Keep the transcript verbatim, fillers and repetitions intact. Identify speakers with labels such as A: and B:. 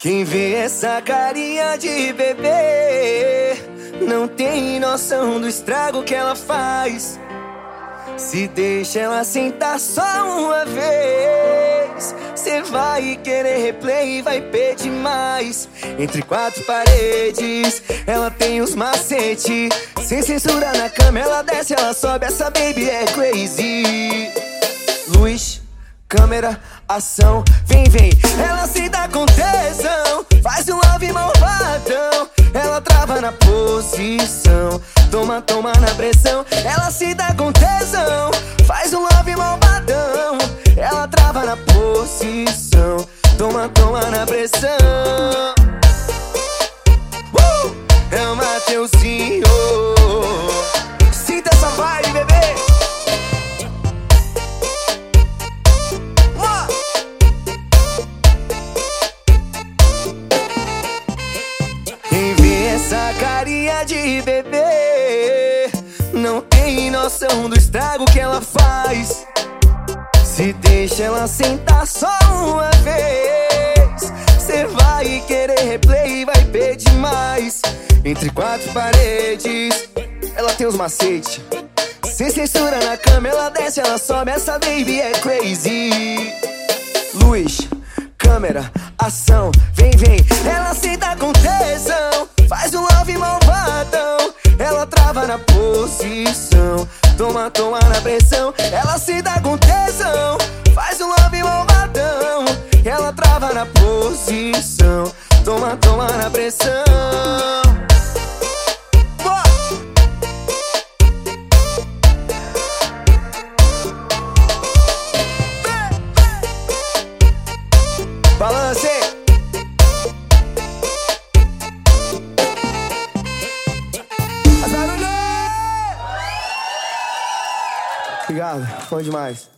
A: Quem vê essa carinha de bebê não tem noção do estrago que ela faz. Se deixa ela sentar só uma vez, cê vai querer replay e vai pedir mais. Entre quatro paredes, ela tem os macete. Sem censura na cama, ela desce, ela sobe. Essa baby é crazy. Luz, câmera, ação, vem, vem. Ela se dá com tesão, faz um love malvadão. Ela trava na posição, toma, toma na pressão. Ela se dá com tesão, faz um love malvadão. Ela trava na posição, toma, toma na pressão. uh! É o Mateuzinho. Sinta essa vibe, bebê. Essa carinha de bebê não tem noção do estrago que ela faz. Se deixa ela sentar só uma vez, cê vai querer replay e vai pedir mais. Entre quatro paredes, ela tem os macete. Sem censura na cama, ela desce, ela sobe. Essa baby é crazy. Luz, câmera, ação, vem, vem. Ela se dá com tesão, faz um love malvadão. Ela trava na posição, toma, toma na pressão. Ela se dá com tesão, faz um love malvadão. Ela trava na posição, toma, toma na pressão. Balance! Obrigado, bom demais.